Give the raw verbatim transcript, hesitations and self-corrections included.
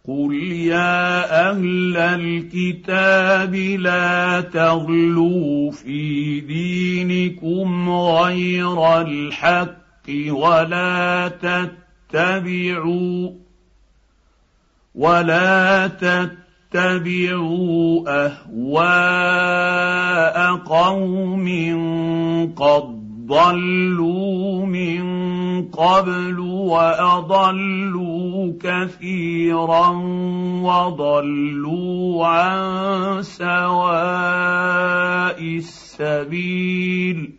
قل يا اهل الكتاب لا تغلوا في دينكم غير الحق ولا تتبعوا ولا تتبعوا اهواء قوم قد ضلوا من قبل واضلوا كثيرا وضلوا عن سواء السبيل